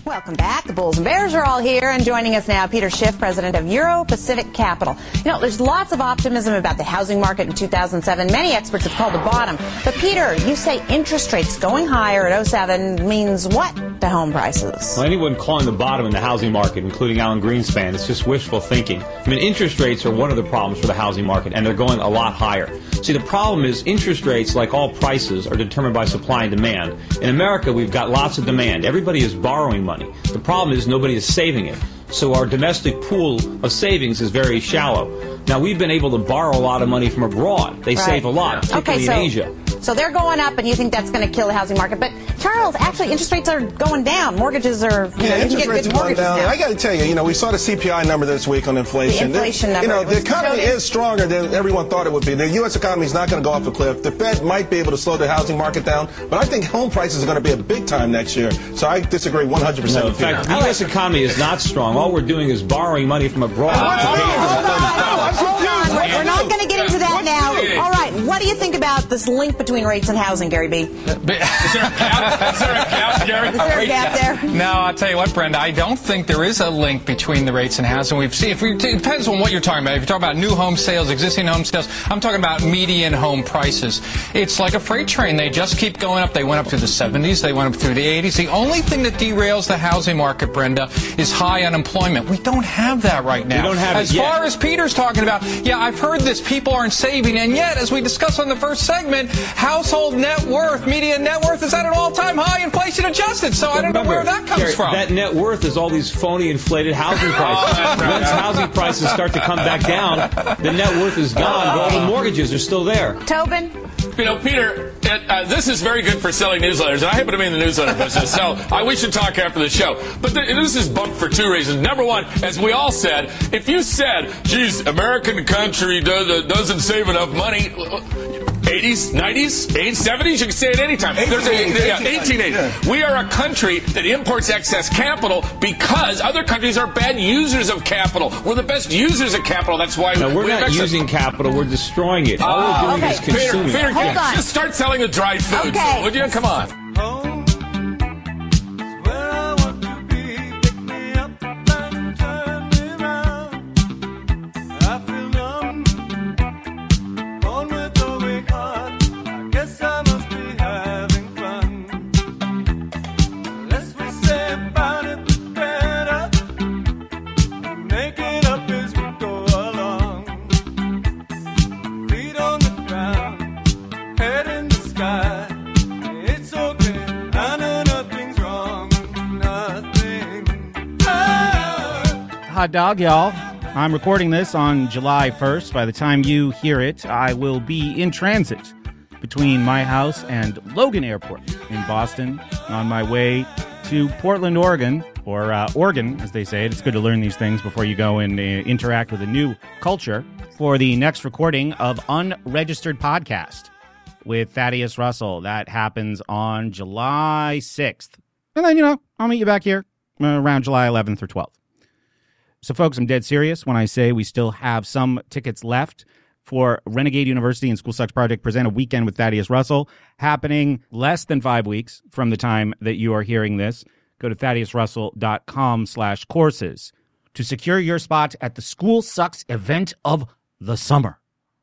Welcome back. The Bulls and Bears are all here, and joining us now, Peter Schiff, president of Euro Pacific Capital. You know, there's lots of optimism about the housing market in 2007. Many experts have called the bottom. But Peter, you say interest rates going higher at 07 means what to home prices? Well, anyone calling the bottom in the housing market, including Alan Greenspan, it's just wishful thinking. I mean, interest rates are one of the problems for the housing market, and they're going a lot higher. See, the problem is interest rates, like all prices, are determined by supply and demand. In America, we've got lots of demand. Everybody is borrowing money. The problem is nobody is saving it. So our domestic pool of savings is very shallow. Now, we've been able to borrow a lot of money from abroad. They save a lot, particularly in Asia. So they're going up, and you think that's going to kill the housing market. But, Charles, actually, interest rates are going down. Mortgages are, you can get good mortgages down. I got to tell you, we saw the CPI number this week on inflation. The inflation number. The economy is stronger than everyone thought it would be. The U.S. economy is not going to go off a cliff. The Fed might be able to slow the housing market down, but I think home prices are going to be a big time next year. So I disagree 100%. No, in fact, the U.S. economy is not strong. All we're doing is borrowing money from abroad. Hold on. We're not going to get into that now. All right. What do you think about this link between rates and housing, Gary B? Is there a gap, Gary? Is there a gap there? No, I'll tell you what, Brenda, I don't think there is a link between the rates and housing. We've seen, it depends on what you're talking about. If you're talking about new home sales, existing home sales, I'm talking about median home prices. It's like a freight train. They just keep going up. They went up through the 70s. They went up through the 80s. The only thing that derails the housing market, Brenda, is high unemployment. We don't have that right now. We don't have as it yet. far as Peter's talking about, yeah, I've heard this. People aren't saving. And yet, as we discussed on the first segment, household net worth, median net worth is at an all-time high, inflation adjusted. So I don't know where that comes from. That net worth is all these phony inflated housing prices. Once housing prices start to come back down, the net worth is gone, but all the mortgages are still there. Tobin? Peter, this is very good for selling newsletters, and I happen to be in the newsletter business, so we should talk after the show. But this is bumped for two reasons. Number one, as we all said, if you said, geez, American country doesn't save enough money, 80s, 90s, 80s, 70s, you can say it anytime. 1880. We are a country that imports excess capital because other countries are bad users of capital. We're the best users of capital. That's why we're not using capital. We're destroying it. All we're doing is consuming. Peter, just start selling the dried foods. Okay. Would you? Come on. Hot dog, y'all. I'm recording this on July 1st. By the time you hear it, I will be in transit between my house and Logan Airport in Boston on my way to Portland, Oregon, or Oregon, as they say it. It's good to learn these things before you go and interact with a new culture for the next recording of Unregistered Podcast with Thaddeus Russell. That happens on July 6th. And then, I'll meet you back here around July 11th or 12th. So, folks, I'm dead serious when I say we still have some tickets left for Renegade University and School Sucks Project present a weekend with Thaddeus Russell, happening less than 5 weeks from the time that you are hearing this. Go to ThaddeusRussell.com/courses to secure your spot at the School Sucks event of the summer.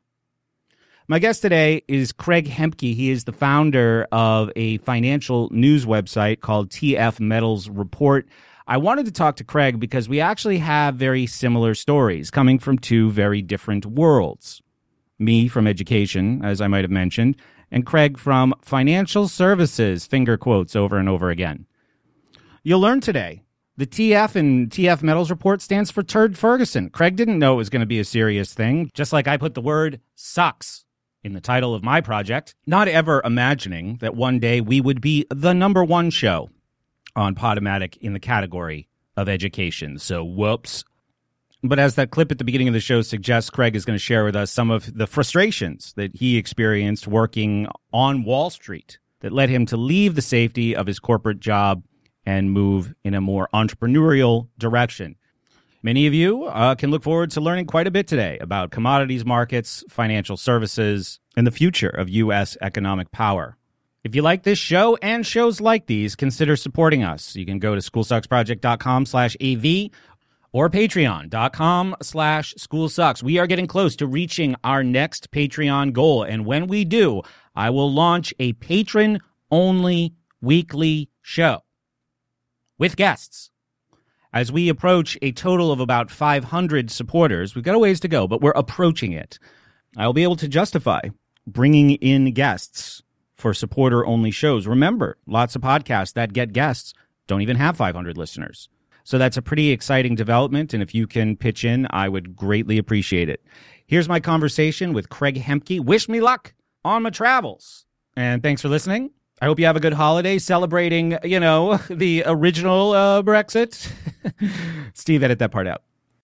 My guest today is Craig Hemke. He is the founder of a financial news website called TF Metals Report. I wanted to talk to Craig because we actually have very similar stories coming from two very different worlds. Me from education, as I might have mentioned, and Craig from financial services, finger quotes over and over again. You'll learn today. The TF in TF Metals Report stands for Turd Ferguson. Craig didn't know it was going to be a serious thing, just like I put the word sucks in the title of my project, not ever imagining that one day we would be the #1 show on Podomatic in the category of education. So, whoops. But as that clip at the beginning of the show suggests, Craig is going to share with us some of the frustrations that he experienced working on Wall Street that led him to leave the safety of his corporate job and move in a more entrepreneurial direction. Many of you can look forward to learning quite a bit today about commodities markets, financial services, and the future of U.S. economic power. If you like this show and shows like these, consider supporting us. You can go to schoolsucksproject.com/AV or patreon.com/schoolsucks. We are getting close to reaching our next Patreon goal. And when we do, I will launch a patron-only weekly show with guests. As we approach a total of about 500 supporters, we've got a ways to go, but we're approaching it. I'll be able to justify bringing in guests for supporter-only shows. Remember, lots of podcasts that get guests don't even have 500 listeners. So that's a pretty exciting development, and if you can pitch in, I would greatly appreciate it. Here's my conversation with Craig Hemke. Wish me luck on my travels. And thanks for listening. I hope you have a good holiday celebrating, the original Brexit. Steve, edit that part out.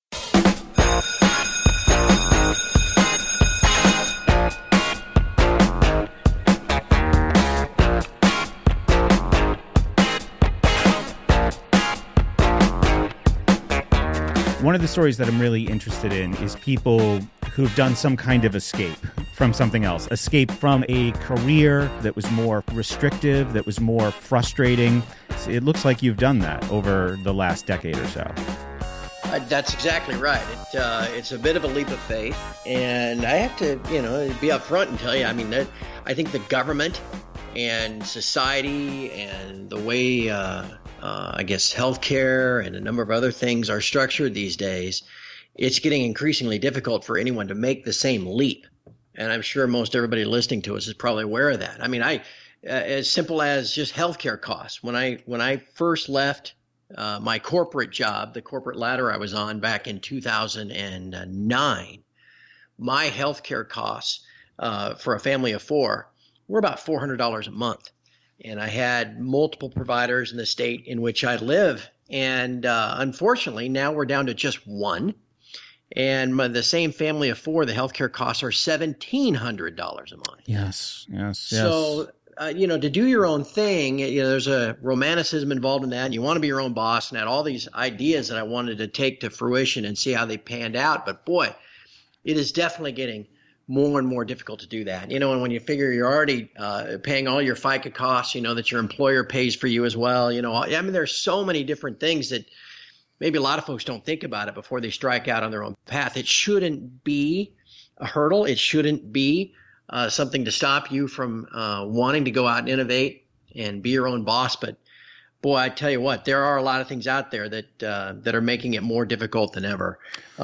One of the stories that I'm really interested in is people who've done some kind of escape from something else, escape from a career that was more restrictive, that was more frustrating. It looks like you've done that over the last decade or so. That's exactly right. It's a bit of a leap of faith, and I have to, be upfront and tell you, I think the government and society and the way healthcare and a number of other things are structured these days, it's getting increasingly difficult for anyone to make the same leap. And I'm sure most everybody listening to us is probably aware of that. As simple as just healthcare costs. When I first left my corporate job, the corporate ladder I was on back in 2009, my healthcare costs for a family of four were about $400 a month. And I had multiple providers in the state in which I live. And unfortunately, now we're down to just one. And the same family of four, the healthcare costs are $1,700 a month. Yes. So, to do your own thing, there's a romanticism involved in that. And you want to be your own boss, and I had all these ideas that I wanted to take to fruition and see how they panned out. But boy, it is definitely getting more and more difficult to do that. And when you figure you're already paying all your FICA costs, that your employer pays for you as well. There's so many different things that maybe a lot of folks don't think about it before they strike out on their own path. It shouldn't be a hurdle. It shouldn't be something to stop you from wanting to go out and innovate and be your own boss. But boy, I tell you what, there are a lot of things out there that are making it more difficult than ever.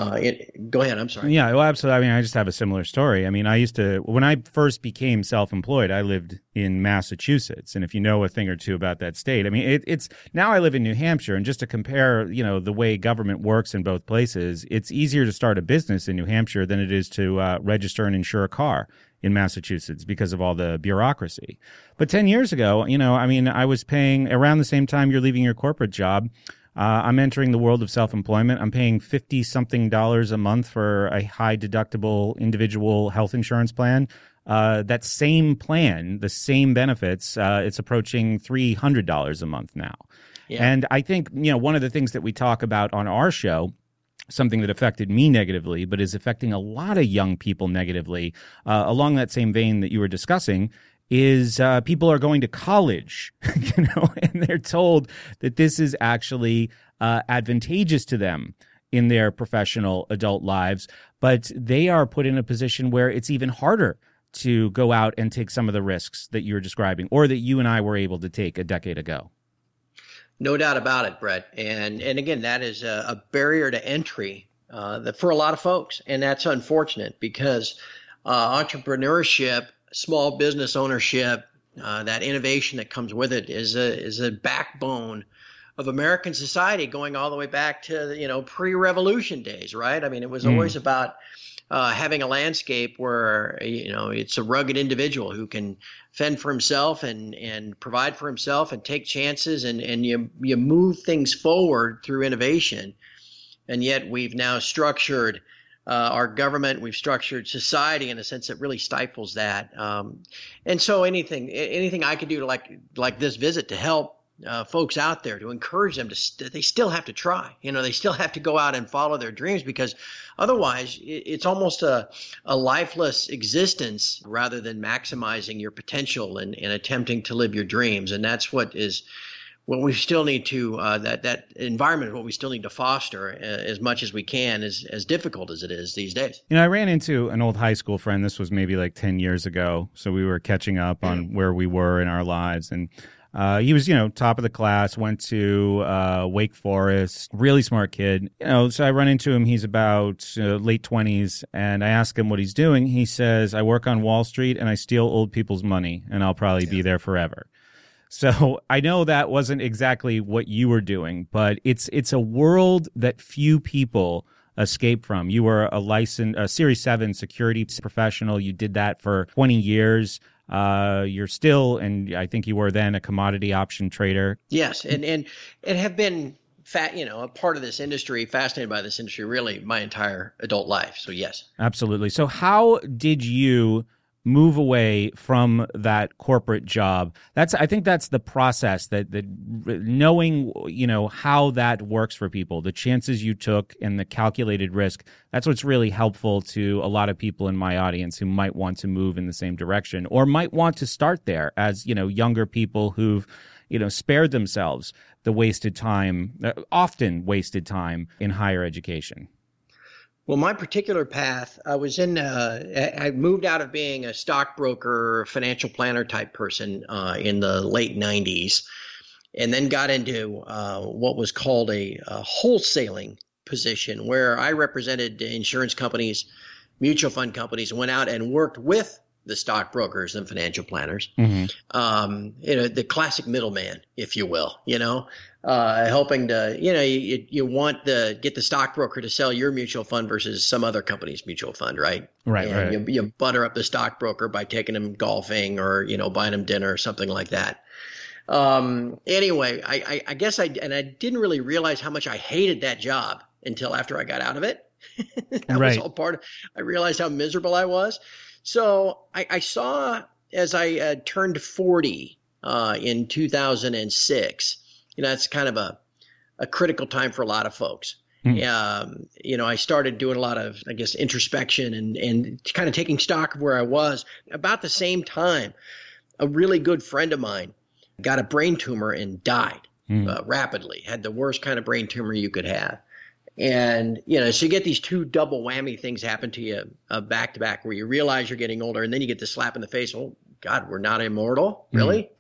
Go ahead. I'm sorry. Yeah, well, absolutely. I just have a similar story. When I first became self-employed, I lived in Massachusetts. And if you know a thing or two about that state, it's now I live in New Hampshire. And just to compare, the way government works in both places, it's easier to start a business in New Hampshire than it is to register and insure a car in Massachusetts because of all the bureaucracy. But 10 years ago, I was paying around the same time you're leaving your corporate job. I'm entering the world of self-employment. I'm paying $50-something a month for a high deductible individual health insurance plan. That same plan, the same benefits, it's approaching $300 a month now. Yeah. And I think, one of the things that we talk about on our show, something that affected me negatively, but is affecting a lot of young people negatively, along that same vein that you were discussing, is people are going to college, and they're told that this is actually advantageous to them in their professional adult lives, but they are put in a position where it's even harder to go out and take some of the risks that you're describing, or that you and I were able to take a decade ago. No doubt about it, Brett. And again, that is a barrier to entry for a lot of folks. And that's unfortunate because entrepreneurship, small business ownership, that innovation that comes with it is a backbone of American society going all the way back to, pre-revolution days, right? It was always about having a landscape where, it's a rugged individual who can fend for himself and provide for himself and take chances and you move things forward through innovation. And yet we've now structured our government, we've structured society in a sense that really stifles that. And so anything I could do to like this visit to help folks out there, to encourage them they still have to try. They still have to go out and follow their dreams, because otherwise it's almost a lifeless existence rather than maximizing your potential and attempting to live your dreams. And that's what we still need to, that environment is what we still need to foster as much as we can, as difficult as it is these days. I ran into an old high school friend. This was maybe like 10 years ago. So we were catching up on where we were in our lives. And he was, top of the class, went to Wake Forest, really smart kid. So I run into him. He's about late 20s, and I ask him what he's doing. He says, I work on Wall Street and I steal old people's money, and I'll probably be there forever. So I know that wasn't exactly what you were doing, but it's a world that few people escape from. You were a Series 7 security professional. You did that for 20 years. You're still, and I think you were then, a commodity option trader. Yes, and have been a part of this industry, fascinated by this industry really my entire adult life. So yes. Absolutely. So how did you move away from that corporate job? I think that's the process, that knowing, how that works for people, the chances you took and the calculated risk. That's what's really helpful to a lot of people in my audience who might want to move in the same direction, or might want to start there as, younger people who've, spared themselves the often wasted time in higher education. Well, my particular path, I moved out of being a stockbroker, financial planner type person in the late 90s, and then got into what was called a wholesaling position, where I represented insurance companies, mutual fund companies, and went out and worked with the stockbrokers and financial planners, the classic middleman, if you will, helping to, you want get the stockbroker to sell your mutual fund versus some other company's mutual fund, right? Right. And right. You butter up the stockbroker by taking him golfing or, buying him dinner or something like that. Anyway, I guess I didn't really realize how much I hated that job until after I got out of it. That was all part of, I realized how miserable I was. So I saw, as I turned 40 in 2006, that's kind of a critical time for a lot of folks. I started doing a lot of, introspection and kind of taking stock of where I was. About the same time, a really good friend of mine got a brain tumor and died rapidly, had the worst kind of brain tumor you could have. And, so you get these two double whammy things happen to you back to back, where you realize you're getting older, and then you get the slap in the face. Oh, God, we're not immortal? Really?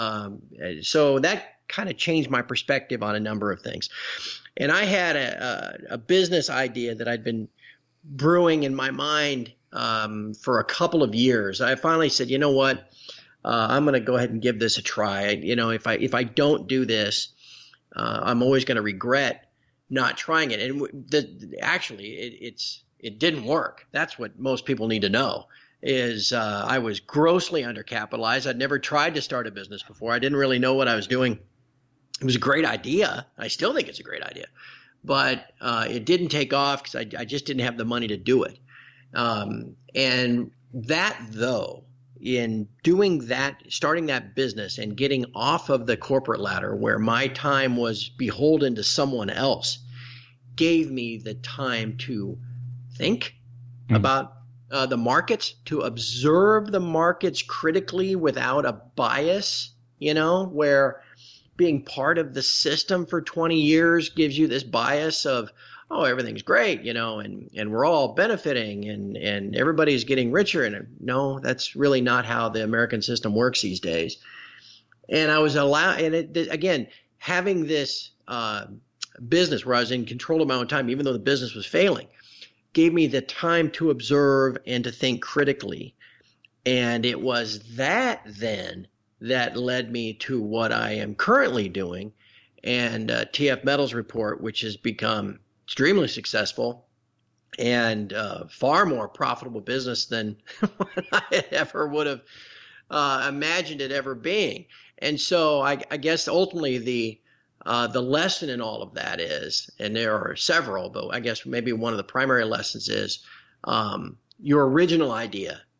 So that kind of changed my perspective on a number of things. And I had a business idea that I'd been brewing in my mind for a couple of years. I finally said, you know what? I'm going to go ahead and give this a try. If I don't do this, I'm always going to regret not trying it. And it didn't work. That's what most people need to know, is I was grossly undercapitalized. I'd never tried to start a business before. I didn't really know what I was doing. It was a great idea. I still think it's a great idea, but it didn't take off because I just didn't have the money to do it. And that, though, in doing that, starting that business and getting off of the corporate ladder where my time was beholden to someone else, gave me the time to think about the markets, to observe the markets critically without a bias, where being part of the system for 20 years gives you this bias of, oh, everything's great, and we're all benefiting and everybody's getting richer. And no, that's really not how the American system works these days. And I was again, having this business where I was in control of my own time, even though the business was failing, gave me the time to observe and to think critically. And it was that then that led me to what I am currently doing, and TF Metals Report, which has become extremely successful and far more profitable business than what I ever would have imagined it ever being. And so I guess ultimately the lesson in all of that is, and there are several, but I guess maybe one of the primary lessons is your original idea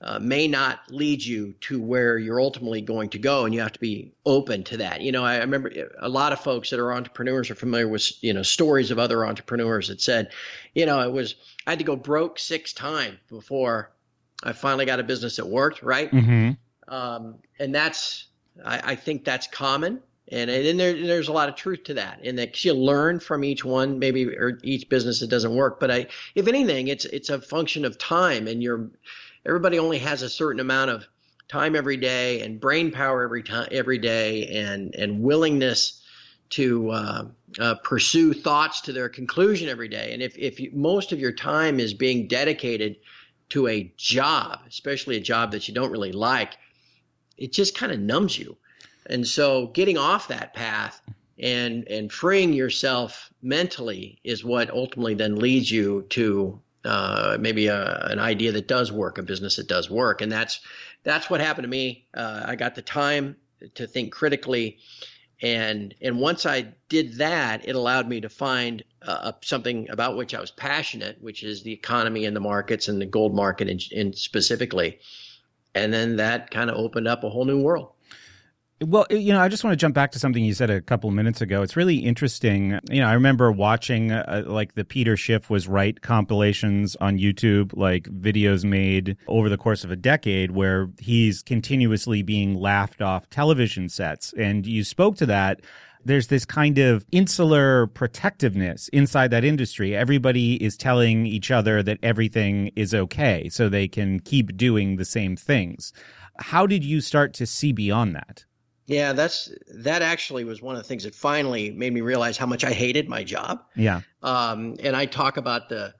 may not lead you to where you're ultimately going to go, and you have to be open to that. I remember a lot of folks that are entrepreneurs are familiar with, stories of other entrepreneurs that said, I had to go broke 6 times before I finally got a business that worked, right? Mm-hmm. And I think that's common. And there's a lot of truth to that, in that you learn from each one, maybe, or each business that doesn't work. But if anything, it's a function of time, and everybody only has a certain amount of time every day, and brain power every day, and willingness to pursue thoughts to their conclusion every day. And if most of your time is being dedicated to a job, especially a job that you don't really like, it just kind of numbs you. And so getting off that path and freeing yourself mentally is what ultimately then leads you to maybe an idea that does work, a business that does work. And that's what happened to me. I got the time to think critically. And once I did that, it allowed me to find something about which I was passionate, which is the economy and the markets, and the gold market in specifically. And then that kind of opened up a whole new world. Well, I just want to jump back to something you said a couple of minutes ago. It's really interesting. I remember watching like the Peter Schiff Was Right compilations on YouTube, like videos made over the course of a decade where he's continuously being laughed off television sets. And you spoke to that. There's this kind of insular protectiveness inside that industry. Everybody is telling each other that everything is okay, so they can keep doing the same things. How did you start to see beyond that? Yeah, that actually was one of the things that finally made me realize how much I hated my job. Yeah. And I talk about the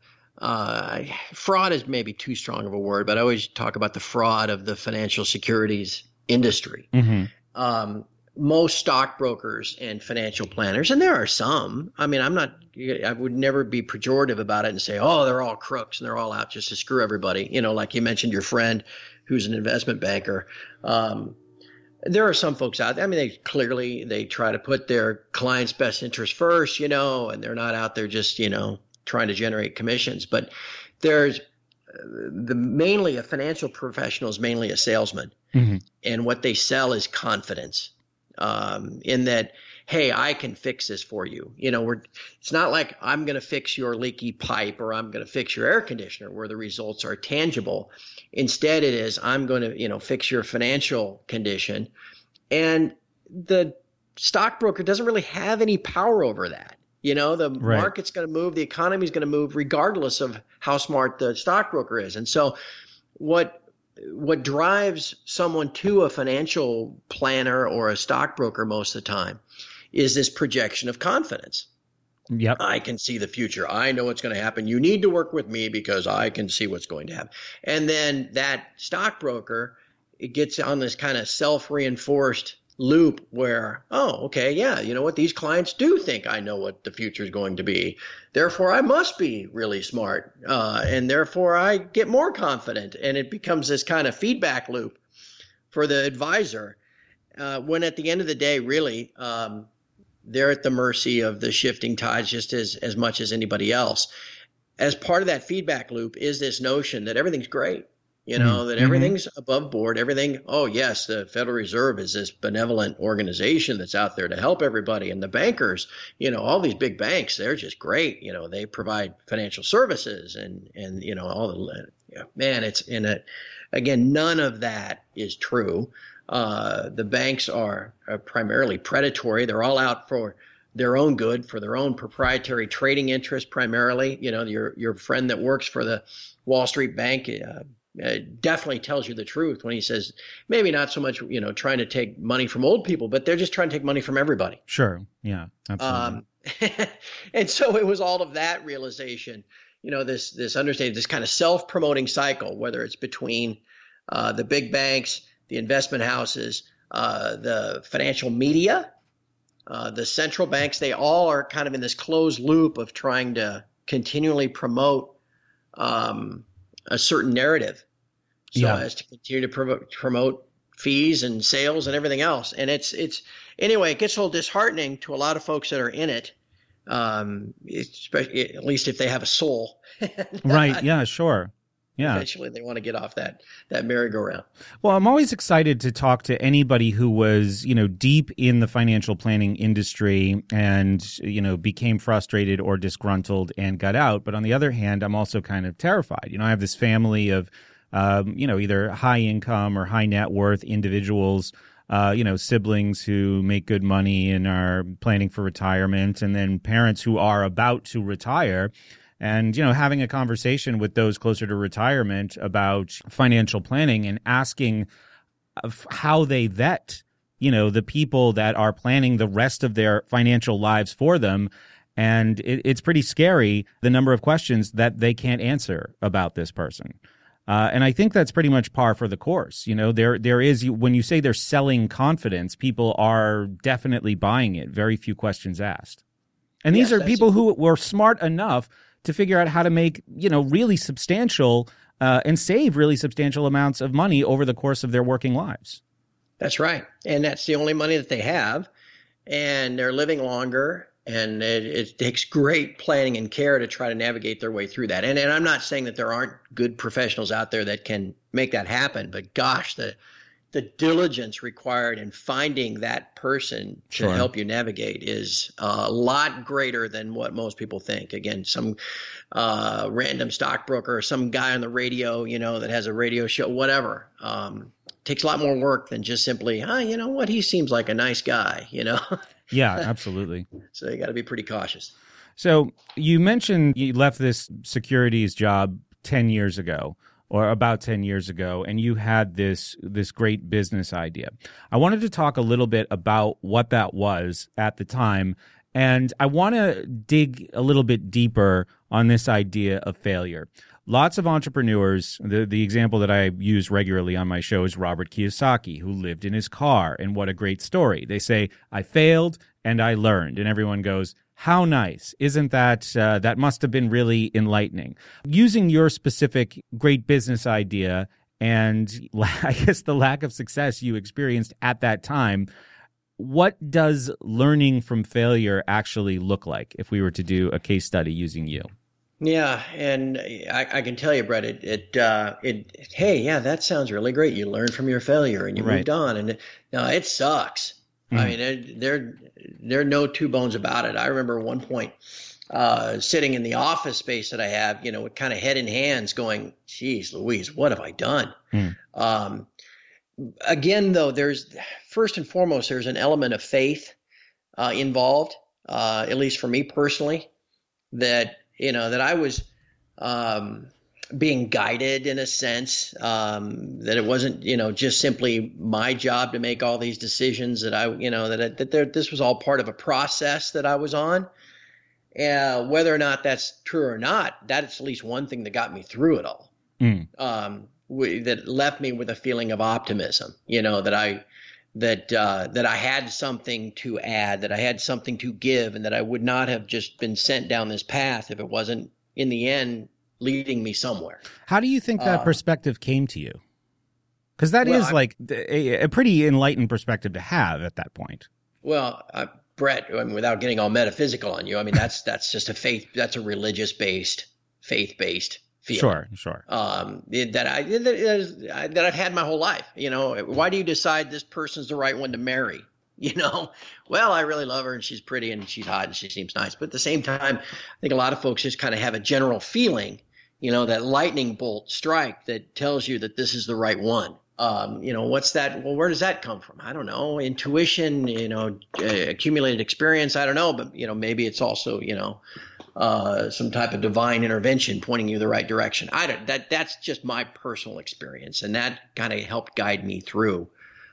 fraud is maybe too strong of a word, but I always talk about the fraud of the financial securities industry. Mm-hmm. Most stockbrokers and financial planners, and there are some, I would never be pejorative about it and say, oh, they're all crooks and they're all out just to screw everybody. Like you mentioned, your friend who's an investment banker. There are some folks out there. They try to put their client's best interest first, and they're not out there just, trying to generate commissions. But there's mainly a financial professional is mainly a salesman. Mm-hmm. And what they sell is confidence, in that, hey, I can fix this for you. It's not like I'm going to fix your leaky pipe or I'm going to fix your air conditioner where the results are tangible. Instead, it is I'm going to, fix your financial condition. And the stockbroker doesn't really have any power over that. The Right. market's going to move, the economy is going to move regardless of how smart the stockbroker is. And so what drives someone to a financial planner or a stockbroker most of the time is this projection of confidence. Yep. I can see the future. I know what's going to happen. You need to work with me because I can see what's going to happen. And then that stockbroker, it gets on this kind of self-reinforced loop where, oh, okay, yeah, you know what? These clients do think I know what the future is going to be. Therefore, I must be really smart. And therefore, I get more confident. And it becomes this kind of feedback loop for the advisor. When at the end of the day, really, they're at the mercy of the shifting tides just as much as anybody else. As part of that feedback loop is this notion that everything's great, that everything's above board, everything. Oh, yes, the Federal Reserve is this benevolent organization that's out there to help everybody. And the bankers, all these big banks, they're just great. They provide financial services and all the, man, it's in it. Again, none of that is true. The banks are primarily predatory. They're all out for their own good, for their own proprietary trading interest primarily. Your friend that works for the Wall Street Bank definitely tells you the truth when he says maybe not so much, trying to take money from old people, but they're just trying to take money from everybody. Sure. Yeah, absolutely. And so it was all of that realization, this understanding, this kind of self-promoting cycle, whether it's between the big banks, the investment houses, the financial media, the central banks. They all are kind of in this closed loop of trying to continually promote a certain narrative so as to continue to promote fees and sales and everything else. And anyway, it gets a little disheartening to a lot of folks that are in it, especially, at least if they have a soul. Right. Yeah, sure. Yeah. Eventually they want to get off that merry-go-round. Well, I'm always excited to talk to anybody who was, deep in the financial planning industry and, became frustrated or disgruntled and got out. But on the other hand, I'm also kind of terrified. I have this family of, either high income or high net worth individuals, siblings who make good money and are planning for retirement, and then parents who are about to retire. And, having a conversation with those closer to retirement about financial planning and asking how they vet, the people that are planning the rest of their financial lives for them. And it's pretty scary, the number of questions that they can't answer about this person. And I think that's pretty much par for the course. There is, when you say they're selling confidence, people are definitely buying it. Very few questions asked. And these are people who were smart enough to figure out how to make, really substantial and save really substantial amounts of money over the course of their working lives. That's right. And that's the only money that they have. And they're living longer. And it takes great planning and care to try to navigate their way through that. And I'm not saying that there aren't good professionals out there that can make that happen. But gosh, the diligence required in finding that person to help you navigate is a lot greater than what most people think. Again, some random stockbroker or some guy on the radio, that has a radio show, whatever. Takes a lot more work than just simply, you know what, he seems like a nice guy, Yeah, absolutely. So you got to be pretty cautious. So you mentioned you left this securities job 10 years ago. Or about 10 years ago, and you had this great business idea. I wanted to talk a little bit about what that was at the time, and I want to dig a little bit deeper on this idea of failure. Lots of entrepreneurs, the example that I use regularly on my show is Robert Kiyosaki, who lived in his car, and what a great story. They say, I failed and I learned, and everyone goes, how nice. Isn't that, that must have been really enlightening. Using your specific great business idea and I guess the lack of success you experienced at that time, what does learning from failure actually look like if we were to do a case study using you? Yeah, and I can tell you, Brett, hey, yeah, that sounds really great. You learned from your failure and you moved on, and it sucks. I mean, there are no two bones about it. I remember at one point sitting in the office space that I have, with kind of head in hands going, geez, Louise, what have I done? Again, though, first and foremost, there's an element of faith involved, at least for me personally, that I was being guided in a sense, that it wasn't, just simply my job to make all these decisions, that this was all part of a process that I was on. Whether or not that's true or not, that's at least one thing that got me through it all. That left me with a feeling of optimism, that I had something to add, that I had something to give, and that I would not have just been sent down this path if it wasn't in the end leading me somewhere. How do you think that perspective came to you? Because that is like a pretty enlightened perspective to have at that point. Well, Brett, without getting all metaphysical on you, that's just that's a religious-based, faith-based feeling. Sure. That I've had my whole life. Why do you decide this person's the right one to marry? Well, I really love her and she's pretty and she's hot and she seems nice. But at the same time, I think a lot of folks just kind of have a general feeling, that lightning bolt strike that tells you that this is the right one. What's that? Well, where does that come from? I don't know. Intuition, accumulated experience. I don't know. But, maybe it's also, some type of divine intervention pointing you the right direction. That's just my personal experience. And that kind of helped guide me through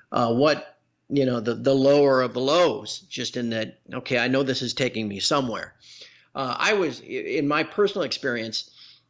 the lower of the lows, just in that, okay, I know this is taking me somewhere. I was, in my personal experience,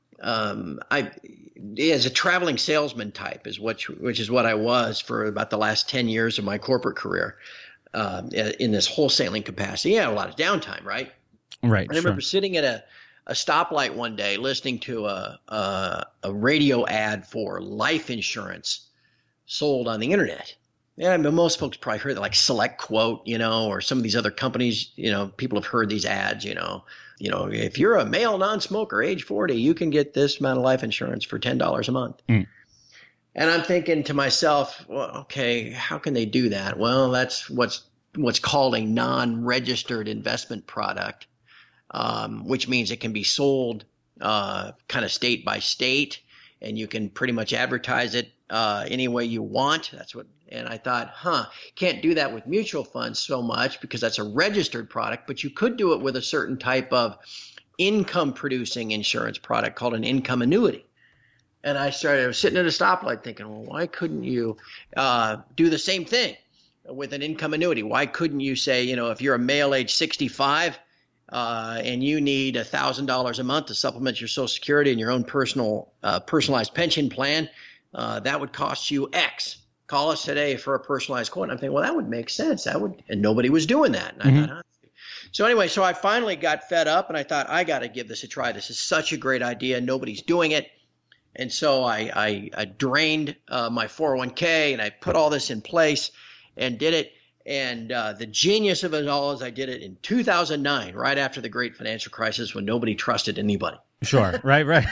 as a traveling salesman type which is what I was for about the last 10 years of my corporate career, in this wholesaling capacity. Yeah, a lot of downtime, right? Right. I remember sitting at a stoplight one day listening to a radio ad for life insurance sold on the internet. Yeah, but most folks probably heard like Select Quote, or some of these other companies, people have heard these ads, if you're a male non-smoker, age 40, you can get this amount of life insurance for $10 a month. And I'm thinking to myself, well, okay, how can they do that? Well, that's what's called a non-registered investment product, which means it can be sold kind of state by state, and you can pretty much advertise it any way you want. And I thought, can't do that with mutual funds so much because that's a registered product, but you could do it with a certain type of income producing insurance product called an income annuity. And I was sitting at a stoplight thinking, well, why couldn't you do the same thing with an income annuity? Why couldn't you say, if you're a male age 65 and you need $1,000 a month to supplement your Social Security and your own personalized pension plan, that would cost you X. Call us today for a personalized quote. And I'm thinking, well, that would make sense. And nobody was doing that. And I thought, So anyway, so I finally got fed up and I thought, I got to give this a try. This is such a great idea. Nobody's doing it. And so I drained my 401k and I put all this in place and did it. And the genius of it all is I did it in 2009, right after the great financial crisis when nobody trusted anybody. Sure. Right.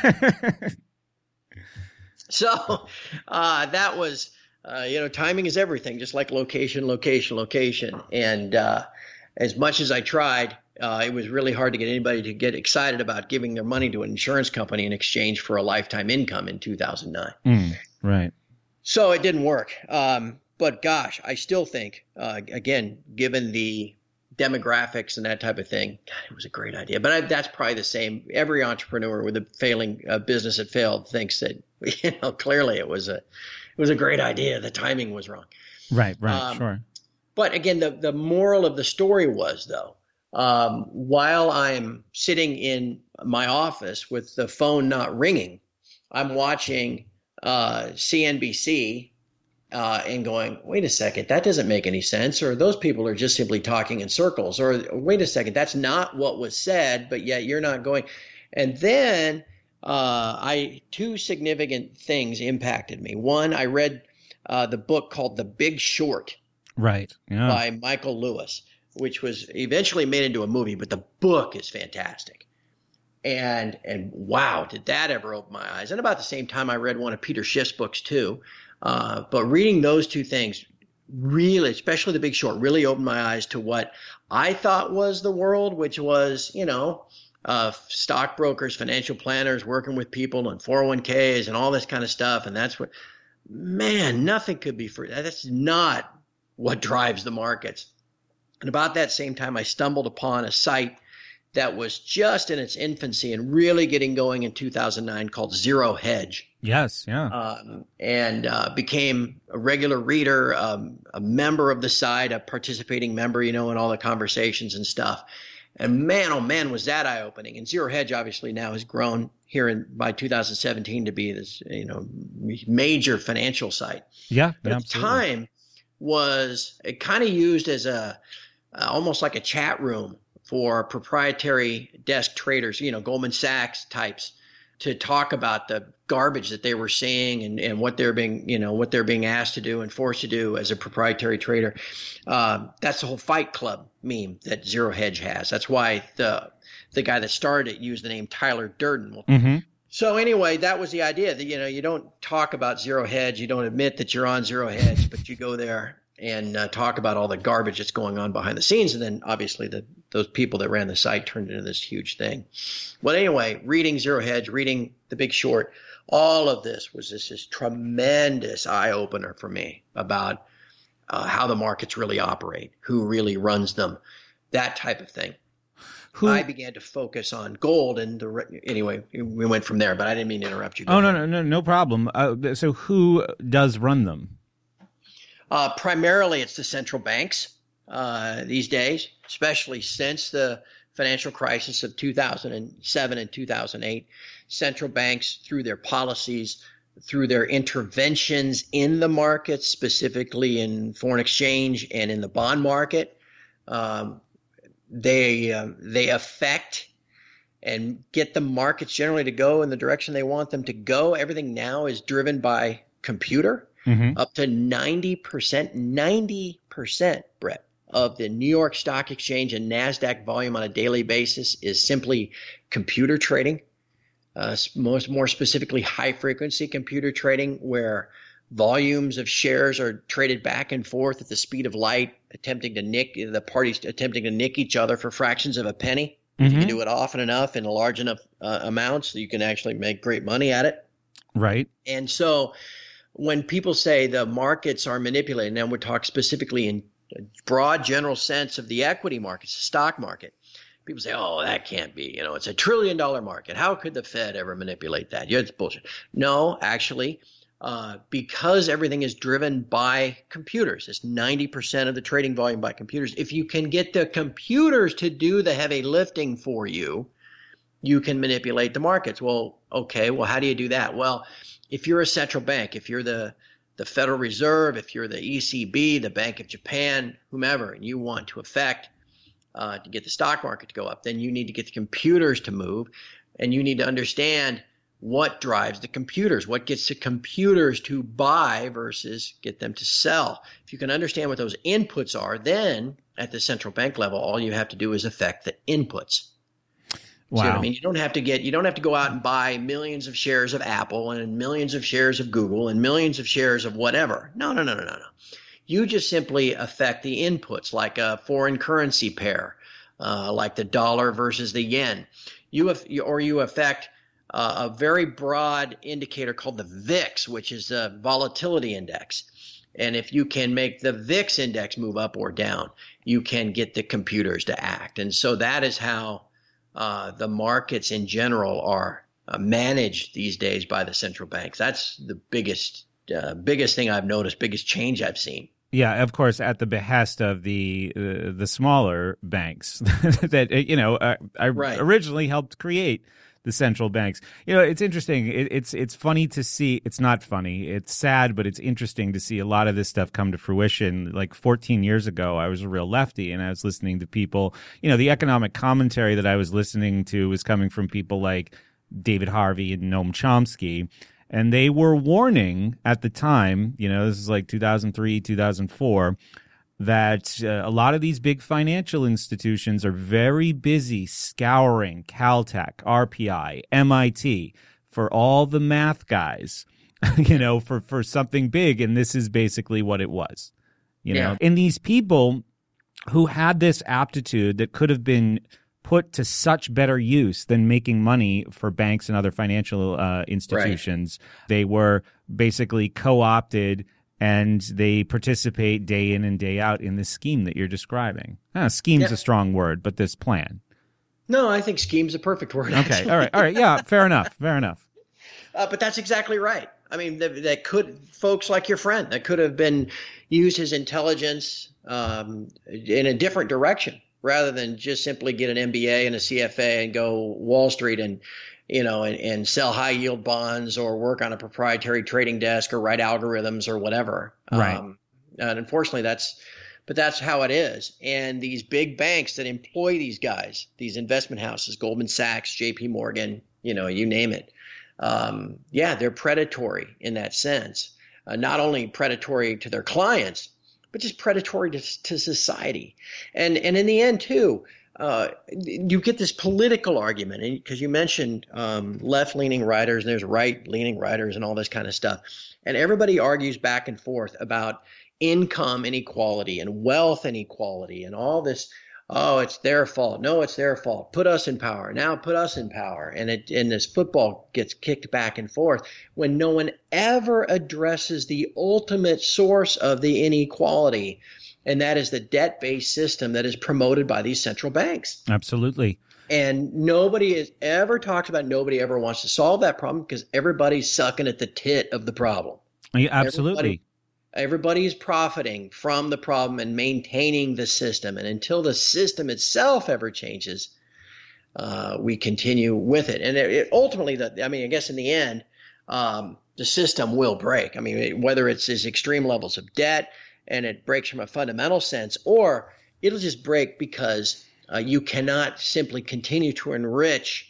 So that was, timing is everything, just like location. And as much as I tried, it was really hard to get anybody to get excited about giving their money to an insurance company in exchange for a lifetime income in 2009. Right. So it didn't work. But gosh, I still think, again, given the demographics and that type of thing, God, it was a great idea. But that's probably the same. Every entrepreneur with a failing business that failed thinks that, clearly it was a great idea. The timing was wrong. Right. Sure. But again, the moral of the story was, though, while I'm sitting in my office with the phone not ringing, I'm watching CNBC and going, wait a second, that doesn't make any sense. Or those people are just simply talking in circles. Or wait a second, that's not what was said, but yet you're not going. And then two significant things impacted me. One, I read the book called The Big Short. Right. Yeah. By Michael Lewis, which was eventually made into a movie, but the book is fantastic. And wow, did that ever open my eyes. And about the same time, I read one of Peter Schiff's books too. But reading those two things really, especially The Big Short, really opened my eyes to what I thought was the world, which was, stockbrokers, financial planners working with people and 401ks and all this kind of stuff. And that's what, man, nothing could be free. That's not what drives the markets. And about that same time, I stumbled upon a site that was just in its infancy and really getting going in 2009 called Zero Hedge. Yes, yeah. And became a regular reader, a member of the site, a participating member, in all the conversations and stuff. And man, oh man, was that eye-opening. And Zero Hedge obviously now has grown here by 2017 to be this, major financial site. Yeah, but at the time was it kind of used as almost like a chat room for proprietary desk traders, Goldman Sachs types, to talk about the garbage that they were seeing and what they're being asked to do and forced to do as a proprietary trader. That's the whole Fight Club meme that Zero Hedge has. That's why the guy that started it used the name Tyler Durden. Mm-hmm. So anyway, that was the idea that, you don't talk about Zero Hedge. You don't admit that you're on Zero Hedge, but you go there and talk about all the garbage that's going on behind the scenes. And then obviously those people that ran the site turned into this huge thing. But anyway, reading Zero Hedge, reading The Big Short, all of this was this tremendous eye opener for me about how the markets really operate, who really runs them, that type of thing. I began to focus on gold, and anyway, we went from there. But I didn't mean to interrupt you. Oh, no problem. So who does run them? Primarily, it's the central banks these days, especially since the financial crisis of 2007 and 2008. Central banks, through their policies, through their interventions in the markets, specifically in foreign exchange and in the bond market, they affect and get the markets generally to go in the direction they want them to go. Everything now is driven by computer. Up to 90%, Brett, of the New York Stock Exchange and NASDAQ volume on a daily basis is simply computer trading, more specifically high-frequency computer trading, where volumes of shares are traded back and forth at the speed of light, attempting to nick each other for fractions of a penny. You can do it often enough in large enough amounts that you can actually make great money at it. Right. And so when people say the markets are manipulated, and we're talking specifically in a broad general sense of the equity markets, the stock market, people say, oh, that can't be. It's $1 trillion market. How could the Fed ever manipulate that? Yeah, it's bullshit. No, actually, because everything is driven by computers. It's 90% of the trading volume by computers. If you can get the computers to do the heavy lifting for you, you can manipulate the markets. Well, okay, how do you do that? Well, if you're a central bank, if you're the Federal Reserve, if you're the ECB, the Bank of Japan, whomever, and you want to affect to get the stock market to go up, then you need to get the computers to move, and you need to understand what drives the computers, what gets the computers to buy versus get them to sell. If you can understand what those inputs are, then at the central bank level, all you have to do is affect the inputs. Wow. See what I mean? You don't have to go out and buy millions of shares of Apple and millions of shares of Google and millions of shares of whatever. No. You just simply affect the inputs, like a foreign currency pair, like the dollar versus the yen. You affect a very broad indicator called the VIX, which is the volatility index. And if you can make the VIX index move up or down, you can get the computers to act. And so that is how the markets in general are managed these days by the central banks. That's the biggest thing I've noticed, biggest change I've seen. Yeah, of course, at the behest of the smaller banks that originally helped create the central banks. It's interesting. It's funny to see. It's not funny. It's sad, but it's interesting to see a lot of this stuff come to fruition. Like 14 years ago, I was a real lefty, and I was listening to people. The economic commentary that I was listening to was coming from people like David Harvey and Noam Chomsky. And they were warning at the time, this is like 2003, 2004, that a lot of these big financial institutions are very busy scouring Caltech, RPI, MIT for all the math guys, for something big. And this is basically what it was, know. And these people who had this aptitude that could have been put to such better use than making money for banks and other financial institutions. Right. They were basically co-opted, and they participate day in and day out in this scheme that you're describing. Scheme's a strong word, but this plan. No, I think scheme's a perfect word. Okay, actually. All right. Yeah, fair enough. But that's exactly right. I mean, that could, folks like your friend, that could have been used his intelligence in a different direction, rather than just simply get an MBA and a CFA and go Wall Street and sell high yield bonds or work on a proprietary trading desk or write algorithms or whatever. Right. And unfortunately, that's how it is. And these big banks that employ these guys, these investment houses, Goldman Sachs, JP Morgan, you name it. They're predatory in that sense. Not only predatory to their clients, but just predatory to society. And in the end, too, you get this political argument, because you mentioned left-leaning writers, and there's right-leaning writers and all this kind of stuff. And everybody argues back and forth about income inequality and wealth inequality and all this. Oh, it's their fault. No, it's their fault. Put us in power. Now put us in power. And this football gets kicked back and forth when no one ever addresses the ultimate source of the inequality, and that is the debt-based system that is promoted by these central banks. Absolutely. And nobody has ever talked about, nobody ever wants to solve that problem because everybody's sucking at the tit of the problem. Yeah, absolutely. Everybody is profiting from the problem and maintaining the system. And until the system itself ever changes, we continue with it. And it ultimately, I guess in the end, the system will break. I mean, whether it's extreme levels of debt and it breaks from a fundamental sense, or it'll just break because you cannot simply continue to enrich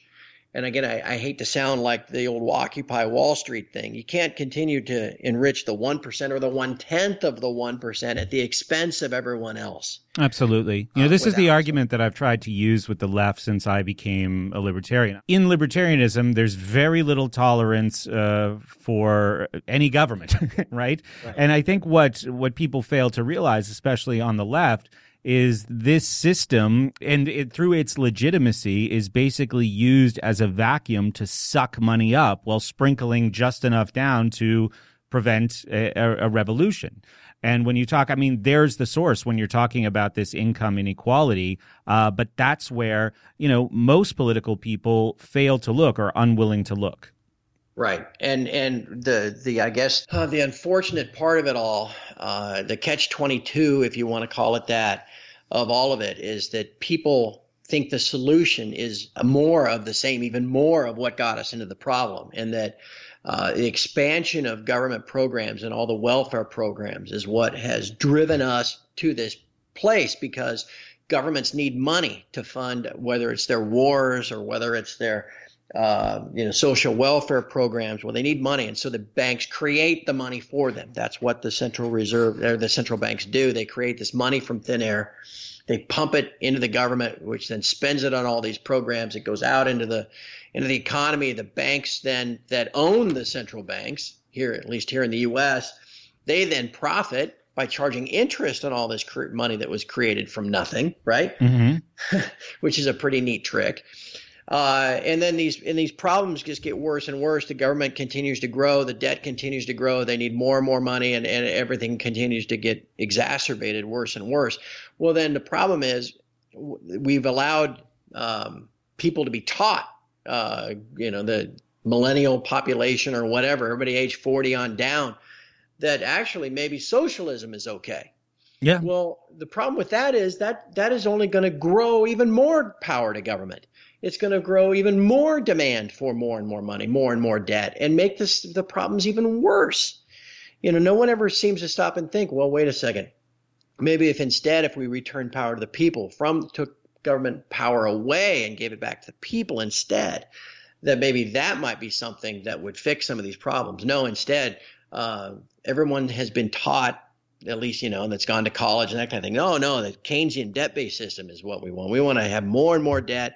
And again, I hate to sound like the old Occupy Wall Street thing. You can't continue to enrich the 1% or the 1/10 of the 1% at the expense of everyone else. Absolutely. This is the argument that I've tried to use with the left since I became a libertarian. In libertarianism, there's very little tolerance for any government, right? And I think what people fail to realize, especially on the left, is this system, and through its legitimacy, is basically used as a vacuum to suck money up while sprinkling just enough down to prevent a revolution. And when you talk, I mean, there's the source when you're talking about this income inequality, but that's where, most political people fail to look or unwilling to look. Right. And the I guess the unfortunate part of it all, the catch-22, if you want to call it that, of all of it is that people think the solution is more of the same, even more of what got us into the problem, and that the expansion of government programs and all the welfare programs is what has driven us to this place, because governments need money to fund, whether it's their wars or whether it's their social welfare programs. Well, they need money, and so the banks create the money for them. That's what the central reserve or the central banks do. They create this money from thin air. They pump it into the government, which then spends it on all these programs. It goes out into the economy. The banks then that own the central banks here, at least here in the U.S., they then profit by charging interest on all this money that was created from nothing, right? Mm-hmm. Which is a pretty neat trick. And then these problems just get worse and worse. The government continues to grow. The debt continues to grow. They need more and more money, and everything continues to get exacerbated worse and worse. Well, then the problem is we've allowed people to be taught, the millennial population or whatever, everybody age 40 on down, that actually maybe socialism is okay. Yeah. Well, the problem with that is that is only going to grow even more power to government. It's going to grow even more demand for more and more money, more and more debt, and make the problems even worse. No one ever seems to stop and think, well, wait a second. Maybe if we return power to the people, took government power away and gave it back to the people instead, that maybe that might be something that would fix some of these problems. No, instead, everyone has been taught, at least, that's gone to college and that kind of thing. No, the Keynesian debt-based system is what we want. We want to have more and more debt.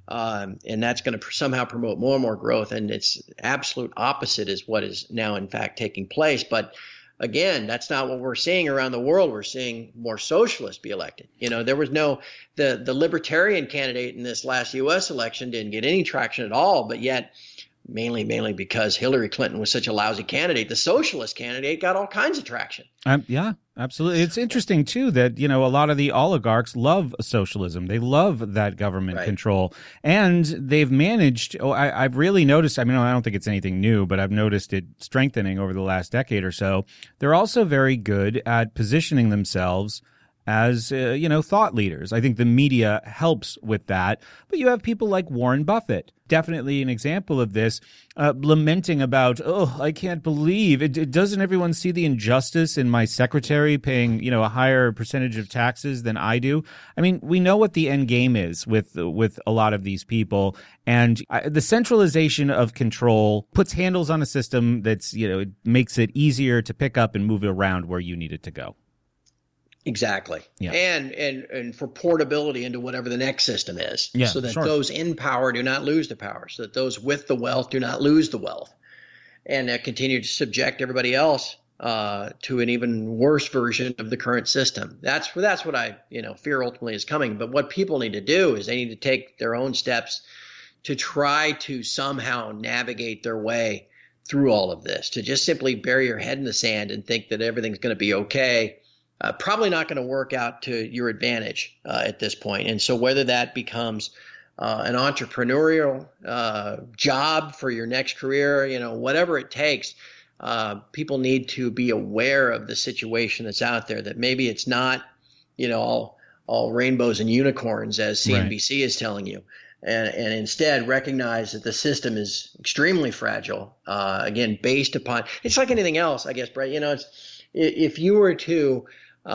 And that's going to somehow promote more and more growth. And it's absolute opposite is what is now, in fact, taking place. But again, that's not what we're seeing around the world. We're seeing more socialists be elected. There was the libertarian candidate in this last U.S. election didn't get any traction at all. But yet, mainly because Hillary Clinton was such a lousy candidate, the socialist candidate got all kinds of traction. Yeah, absolutely. It's interesting, too, that, a lot of the oligarchs love socialism. They love that government control. And they've managed, I've really noticed, I don't think it's anything new, but I've noticed it strengthening over the last decade or so. They're also very good at positioning themselves as, thought leaders. I think the media helps with that. But you have people like Warren Buffett, definitely an example of this, lamenting about, I can't believe it. Doesn't everyone see the injustice in my secretary paying, a higher percentage of taxes than I do? We know what the end game is with a lot of these people. And the centralization of control puts handles on a system that's, it makes it easier to pick up and move around where you need it to go. Exactly. Yeah. And for portability into whatever the next system is, so that those in power do not lose the power, so that those with the wealth do not lose the wealth, and continue to subject everybody else to an even worse version of the current system. That's what I fear ultimately is coming. But what people need to do is they need to take their own steps to try to somehow navigate their way through all of this. To just simply bury your head in the sand and think that everything's going to be okay. Probably not going to work out to your advantage at this point. And so whether that becomes an entrepreneurial job for your next career, whatever it takes, people need to be aware of the situation that's out there, that maybe it's not, all rainbows and unicorns as CNBC is telling you. And instead recognize that the system is extremely fragile, again, based upon – it's like anything else, I guess, Brett. If you were to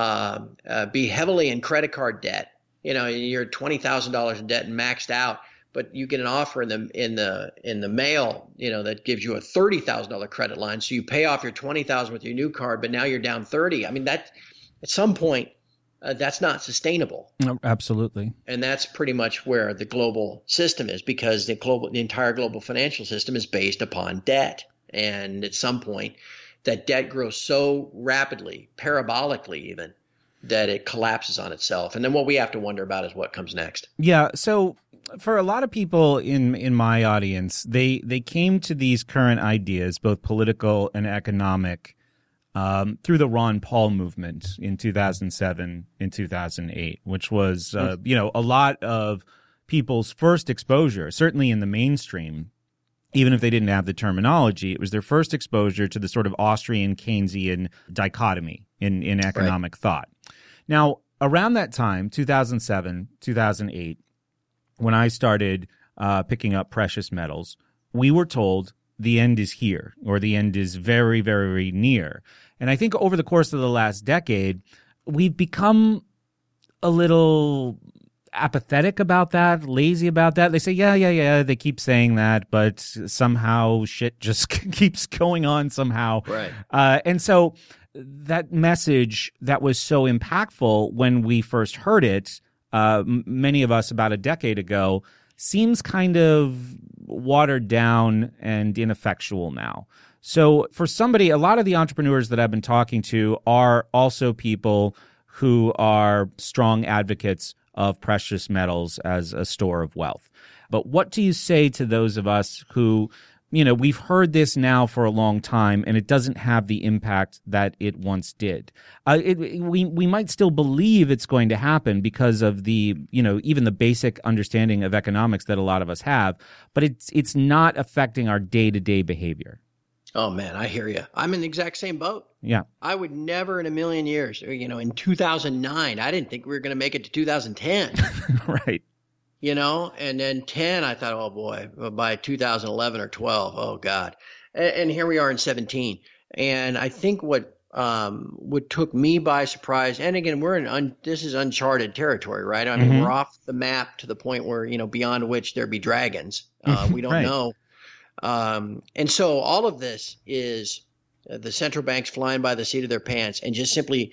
be heavily in credit card debt, you're $20,000 in debt and maxed out, but you get an offer in the mail, that gives you a $30,000 credit line. So you pay off your $20,000 with your new card, but now you're down 30. I mean, that at some point, that's not sustainable. No, absolutely. And that's pretty much where the global system is, because the entire global financial system is based upon debt. And at some point, that debt grows so rapidly, parabolically even, that it collapses on itself. And then what we have to wonder about is what comes next. Yeah. So for a lot of people in my audience, they came to these current ideas, both political and economic, through the Ron Paul movement in 2007 and 2008, which was, a lot of people's first exposure, certainly in the mainstream. Even if they didn't have the terminology, it was their first exposure to the sort of Austrian Keynesian dichotomy in economic thought. Now, around that time, 2007, 2008, when I started picking up precious metals, we were told the end is here, or the end is very, very near. And I think over the course of the last decade, we've become a little apathetic about that, lazy about that. They say, yeah, they keep saying that, but somehow shit just keeps going on somehow. Right. And so that message that was so impactful when we first heard it, many of us about a decade ago, seems kind of watered down and ineffectual now. So for somebody, a lot of the entrepreneurs that I've been talking to are also people who are strong advocates of precious metals as a store of wealth. But what do you say to those of us who, we've heard this now for a long time and it doesn't have the impact that it once did? We might still believe it's going to happen because of the, even the basic understanding of economics that a lot of us have, but it's not affecting our day-to-day behavior. Oh, man, I hear you. I'm in the exact same boat. Yeah. I would never in a million years, in 2009, I didn't think we were going to make it to 2010. Right. And then 10, I thought, oh, boy, by 2011 or 12, oh, God. And here we are in 17. And I think what took me by surprise, and again, this is uncharted territory, right? I mean, we're off the map to the point where, beyond which there be dragons. We don't right. know. And so all of this is the central banks flying by the seat of their pants and just simply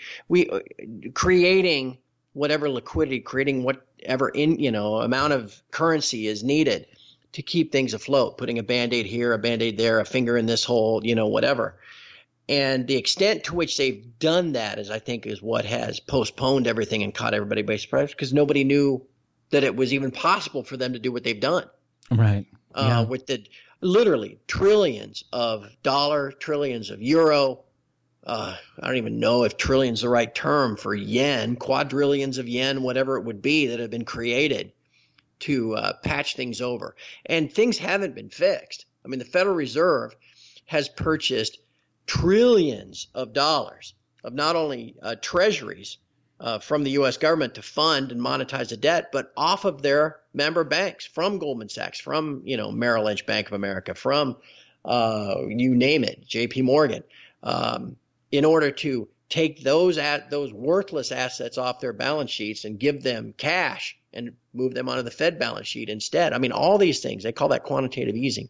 creating whatever liquidity, creating whatever amount of currency is needed to keep things afloat, putting a Band-Aid here, a Band-Aid there, a finger in this hole, whatever. And the extent to which they've done that is what has postponed everything and caught everybody by surprise, because nobody knew that it was even possible for them to do what they've done. Right. Yeah. With the literally trillions of dollar, trillions of euro. I don't even know if trillion is the right term for yen, quadrillions of yen, whatever it would be, that have been created to patch things over. And things haven't been fixed. I mean, the Federal Reserve has purchased trillions of dollars of not only treasuries from the U.S. government to fund and monetize the debt, but off of their member banks, from Goldman Sachs, from Merrill Lynch, Bank of America, from you name it, J.P. Morgan, in order to take those worthless assets off their balance sheets and give them cash and move them onto the Fed balance sheet instead. I mean, all these things, they call that quantitative easing.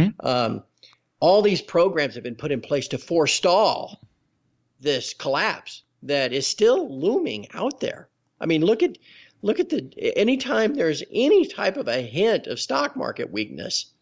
All these programs have been put in place to forestall this collapse that is still looming out there. I mean, look at anytime there's any type of a hint of stock market weakness,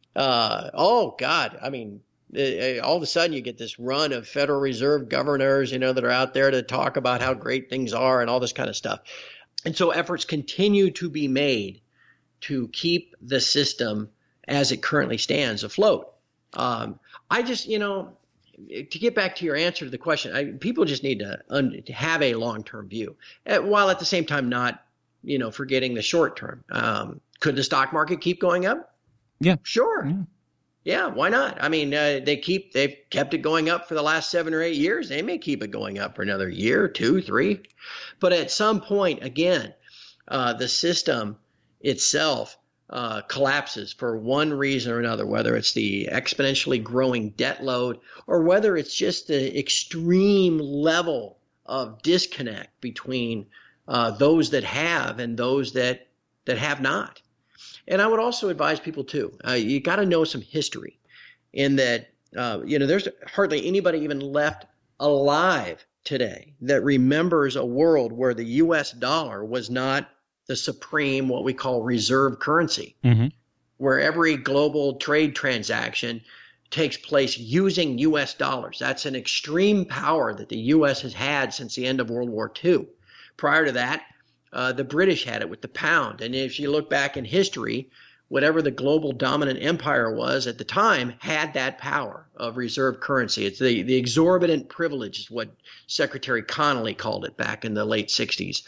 oh God, I mean, all of a sudden you get this run of Federal Reserve governors, that are out there to talk about how great things are and all this kind of stuff. And so efforts continue to be made to keep the system as it currently stands afloat. I just, to get back to your answer to the question, people just need to have a long-term view, while at the same time not, forgetting the short term. Could the stock market keep going up? Yeah. Sure. Yeah, why not? I mean, they've kept it going up for the last 7 or 8 years. They may keep it going up for another year, 2, 3. But at some point, again, the system itself collapses for one reason or another, whether it's the exponentially growing debt load or whether it's just the extreme level of disconnect between those that have and those that have not. And I would also advise people too, you got to know some history in that, there's hardly anybody even left alive today that remembers a world where the U.S. dollar was not the supreme, what we call reserve currency, where every global trade transaction takes place using U.S. dollars. That's an extreme power that the U.S. has had since the end of World War II. Prior to that, the British had it with the pound. And if you look back in history, whatever the global dominant empire was at the time had that power of reserve currency. It's the exorbitant privilege is what Secretary Connolly called it back in the late 60s.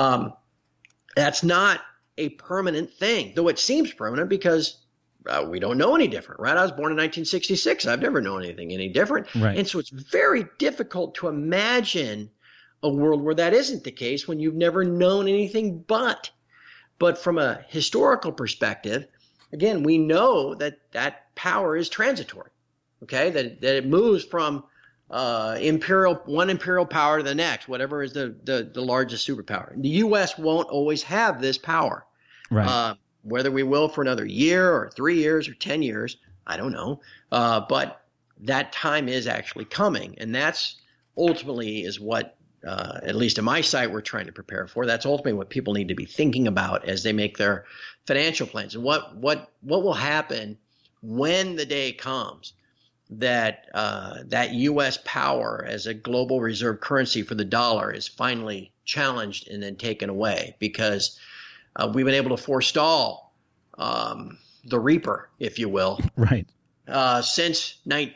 That's not a permanent thing, though it seems permanent because we don't know any different, right? I was born in 1966. I've never known anything any different. Right. And so it's very difficult to imagine a world where that isn't the case when you've never known anything but. But from a historical perspective, again, we know that that power is transitory, okay? That it moves from one imperial power to the next, whatever is the largest superpower. The U.S. won't always have this power. Right. Whether we will for another year or 3 years or 10 years, I don't know. But that time is actually coming. And that's ultimately is what, at least in my sight, we're trying to prepare for. That's ultimately what people need to be thinking about as they make their financial plans. And what will happen when the day comes that that U.S. power as a global reserve currency for the dollar is finally challenged and then taken away, because we've been able to forestall the Reaper, if you will, Right. Since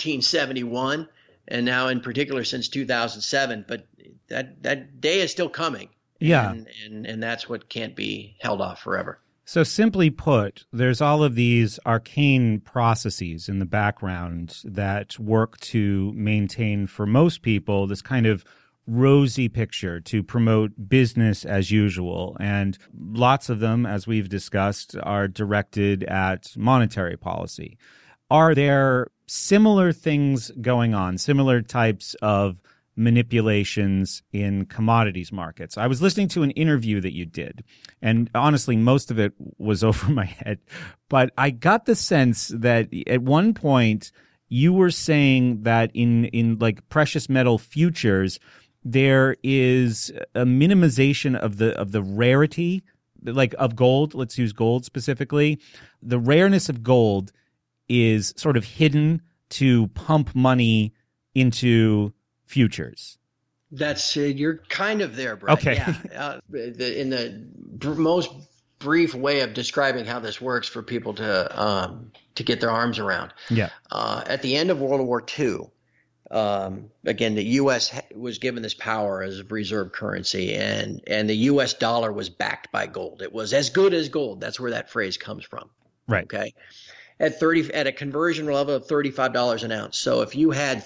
1971, and now in particular since 2007. But that day is still coming. Yeah. And that's what can't be held off forever. So simply put, there's all of these arcane processes in the background that work to maintain, for most people, this kind of rosy picture to promote business as usual. And lots of them, as we've discussed, are directed at monetary policy. Are there similar things going on, similar types of manipulations in commodities markets? I was listening to an interview that you did, and honestly, most of it was over my head, but I got the sense that at one point you were saying that in like precious metal futures, there is a minimization of the rarity, like of gold. Let's use gold specifically. The rareness of gold is sort of hidden to pump money into futures. That's you're kind of there, Brett. Okay. Yeah. In the most brief way of describing how this works for people to get their arms around. Yeah. At the end of World War II, again, the U.S. was given this power as a reserve currency, and the U.S. dollar was backed by gold. It was as good as gold. That's where that phrase comes from. Right. Okay. At a conversion level of $35 an ounce. So if you had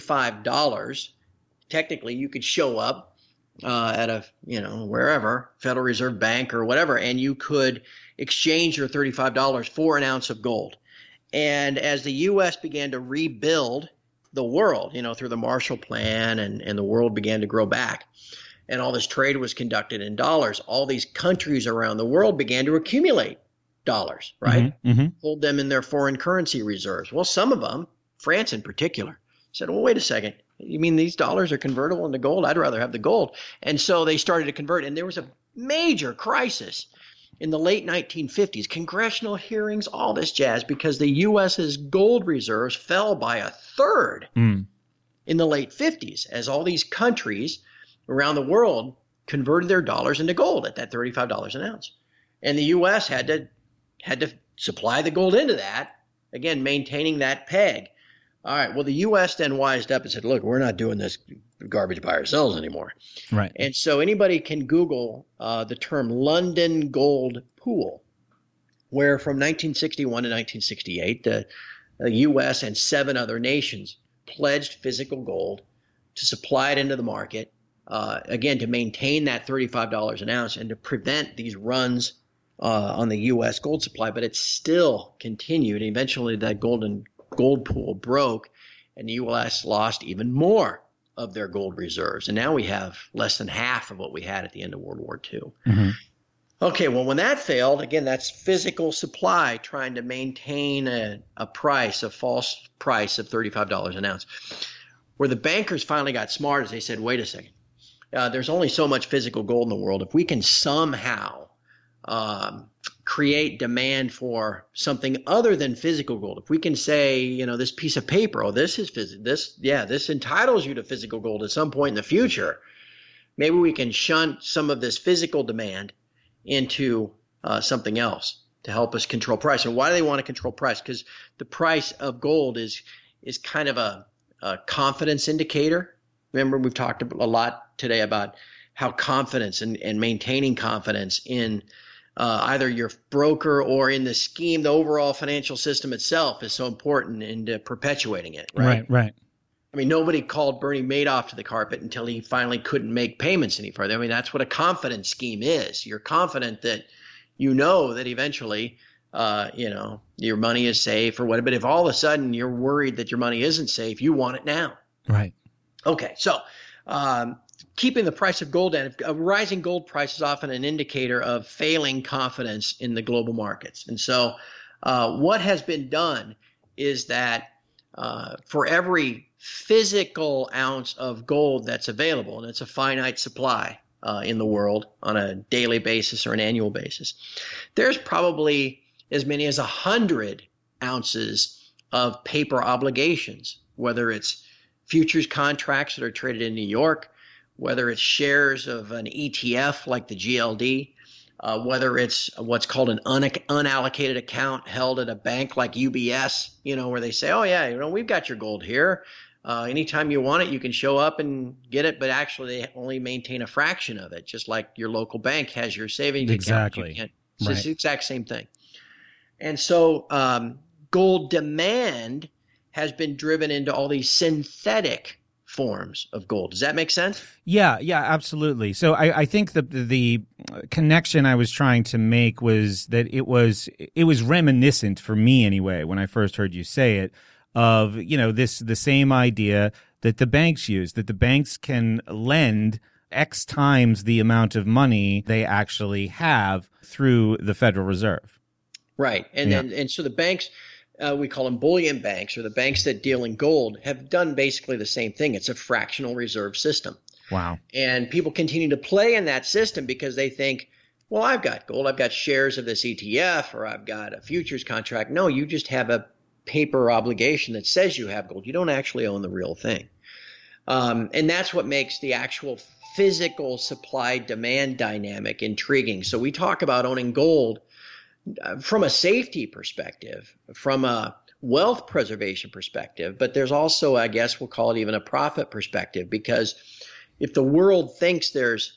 $35, technically you could show up at a wherever, Federal Reserve Bank or whatever, and you could exchange your $35 for an ounce of gold. And as the U.S. began to rebuild the world, through the Marshall Plan, and the world began to grow back, and all this trade was conducted in dollars, all these countries around the world began to accumulate dollars, right? Mm-hmm. Hold them in their foreign currency reserves. Well, some of them, France in particular, said, well, wait a second. You mean these dollars are convertible into gold? I'd rather have the gold. And so they started to convert. And there was a major crisis in the late 1950s, congressional hearings, all this jazz, because the U.S.'s gold reserves fell by a third in the late 50s as all these countries around the world converted their dollars into gold at that $35 an ounce. And the U.S. had to supply the gold into that, again, maintaining that peg. All right, well, the U.S. then wised up and said, look, we're not doing this garbage by ourselves anymore. Right. And so anybody can Google the term London Gold Pool, where from 1961 to 1968, the U.S. and 7 other nations pledged physical gold to supply it into the market, again, to maintain that $35 an ounce and to prevent these runs on the U.S. gold supply. But it still continued. Eventually, that gold pool broke, and the U.S. lost even more of their gold reserves. And now we have less than half of what we had at the end of World War II. Mm-hmm. Okay, well, when that failed, again, that's physical supply trying to maintain a price, a false price of $35 an ounce. Where the bankers finally got smart is they said, wait a second, there's only so much physical gold in the world. If we can somehow create demand for something other than physical gold, if we can say, this piece of paper, this is this entitles you to physical gold at some point in the future, maybe we can shunt some of this physical demand into something else to help us control price. And why do they want to control price? Because the price of gold is kind of a confidence indicator. Remember, we've talked a lot today about how confidence and maintaining confidence in either your broker or in the scheme, the overall financial system itself is so important in perpetuating it. Right. I mean, nobody called Bernie Madoff to the carpet until he finally couldn't make payments any further. I mean, that's what a confidence scheme is. You're confident that that eventually, your money is safe or whatever. But if all of a sudden you're worried that your money isn't safe, you want it now. Right. Okay. So keeping the price of gold down, a rising gold price is often an indicator of failing confidence in the global markets. And so what has been done is that for every physical ounce of gold that's available, and it's a finite supply in the world on a daily basis or an annual basis, there's probably as many as 100 ounces of paper obligations, whether it's futures contracts that are traded in New York, whether it's shares of an ETF like the GLD, whether it's what's called an unallocated account held at a bank like UBS, where they say, oh, yeah, we've got your gold here. Anytime you want it, you can show up and get it. But actually, they only maintain a fraction of it, just like your local bank has your savings account. Exactly. It's the exact same thing. And so gold demand has been driven into all these synthetic forms of gold. Does that make sense? Yeah, absolutely. So I think the connection I was trying to make was that it was reminiscent for me anyway when I first heard you say it of the same idea that the banks use, that the banks can lend X times the amount of money they actually have through the Federal Reserve. Right, and so the banks. We call them bullion banks, or the banks that deal in gold, have done basically the same thing. It's a fractional reserve system. Wow. And people continue to play in that system because they think, well, I've got gold, I've got shares of this ETF, or I've got a futures contract. No, you just have a paper obligation that says you have gold. You don't actually own the real thing. And that's what makes the actual physical supply-demand dynamic intriguing. So we talk about owning gold from a safety perspective, from a wealth preservation perspective, but there's also, I guess we'll call it even a profit perspective, because if the world thinks there's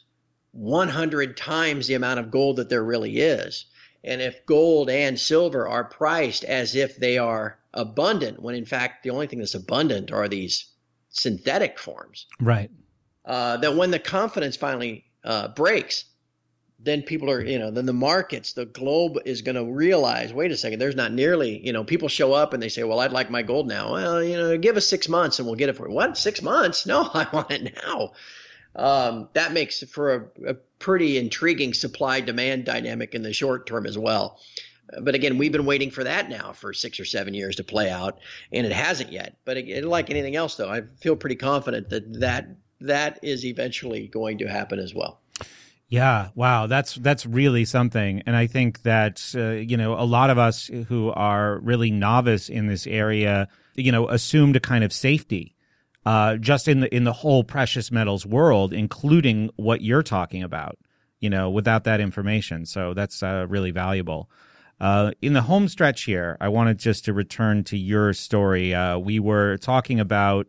100 times the amount of gold that there really is, and if gold and silver are priced as if they are abundant, when in fact the only thing that's abundant are these synthetic forms, right? That when the confidence finally breaks, then people are, then the markets, the globe is going to realize, wait a second, there's not nearly, people show up and they say, well, I'd like my gold now. Well, give us 6 months and we'll get it for you. What? 6 months? No, I want it now. That makes for a pretty intriguing supply-demand dynamic in the short term as well. But again, we've been waiting for that now for 6 or 7 years to play out, and it hasn't yet. But again, like anything else, though, I feel pretty confident that is eventually going to happen as well. Yeah, wow, that's really something. And I think that a lot of us who are really novice in this area, assumed a kind of safety just in the whole precious metals world, including what you're talking about, without that information. So that's really valuable. In the home stretch here, I wanted just to return to your story. We were talking about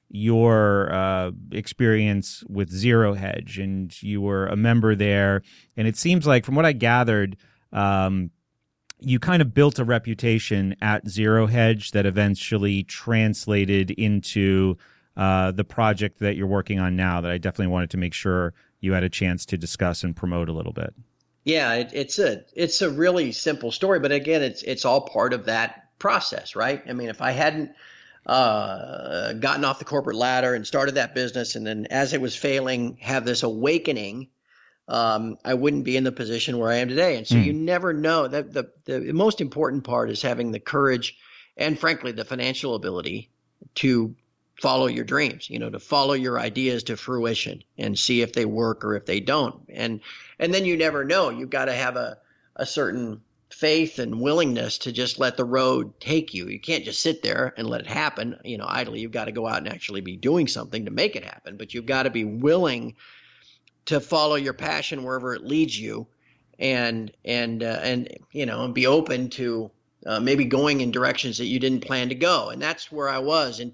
your experience with Zero Hedge, and you were a member there. And it seems like, from what I gathered, you kind of built a reputation at Zero Hedge that eventually translated into the project that you're working on now, that I definitely wanted to make sure you had a chance to discuss and promote a little bit. Yeah, it's a really simple story, but again, it's all part of that process, right? I mean, if I hadn't gotten off the corporate ladder and started that business, and then as it was failing, have this awakening I wouldn't be in the position where I am today. And so you never know. That the most important part is having the courage and, frankly, the financial ability to follow your dreams, to follow your ideas to fruition and see if they work or if they don't. And then you never know. You've got to have a certain faith and willingness to just let the road take you. You can't just sit there and let it happen, idly. You've got to go out and actually be doing something to make it happen. But you've got to be willing to follow your passion wherever it leads you, and be open to maybe going in directions that you didn't plan to go. And that's where I was in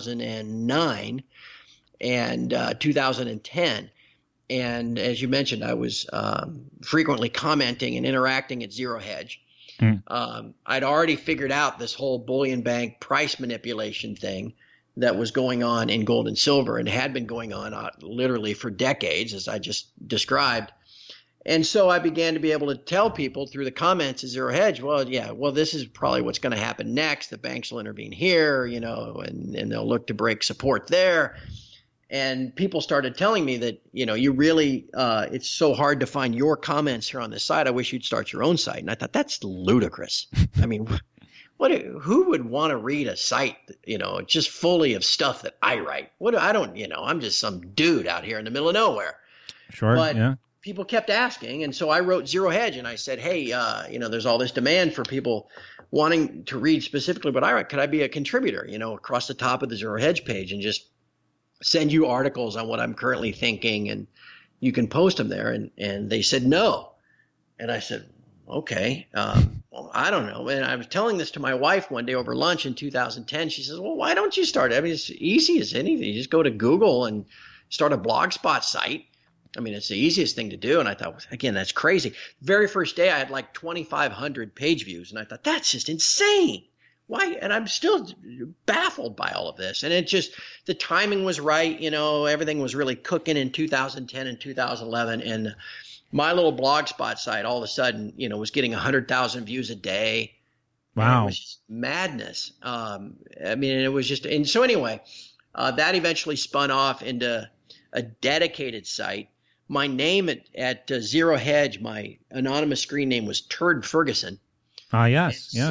2009 and 2010. And as you mentioned, I was frequently commenting and interacting at Zero Hedge. I'd already figured out this whole bullion bank price manipulation thing that was going on in gold and silver and had been going on literally for decades, as I just described. And so I began to be able to tell people through the comments at Zero Hedge, well, this is probably what's going to happen next. The banks will intervene here, and they'll look to break support there. And people started telling me that, you really, it's so hard to find your comments here on this site. I wish you'd start your own site. And I thought, that's ludicrous. I mean, who would want to read a site, just fully of stuff that I write? I'm just some dude out here in the middle of nowhere. Sure. But yeah. People kept asking. And so I wrote Zero Hedge and I said, hey, there's all this demand for people wanting to read specifically what I write. Could I be a contributor, across the top of the Zero Hedge page and just send you articles on what I'm currently thinking and you can post them there. And they said no. And I said, okay, well, I don't know. And I was telling this to my wife one day over lunch in 2010. She says, well, why don't you start? I mean, it's easy as anything. You just go to Google and start a Blogspot site. I mean, it's the easiest thing to do. And I thought, again, that's crazy. Very first day, I had like 2,500 page views. And I thought, that's just insane. Why? And I'm still baffled by all of this. And it just, the timing was right. Everything was really cooking in 2010 and 2011. And my little Blogspot site all of a sudden, was getting 100,000 views a day. Wow. It was just madness. It was just, and so anyway, that eventually spun off into a dedicated site. My name at Zero Hedge, my anonymous screen name was Turd Ferguson. Yes. Yeah.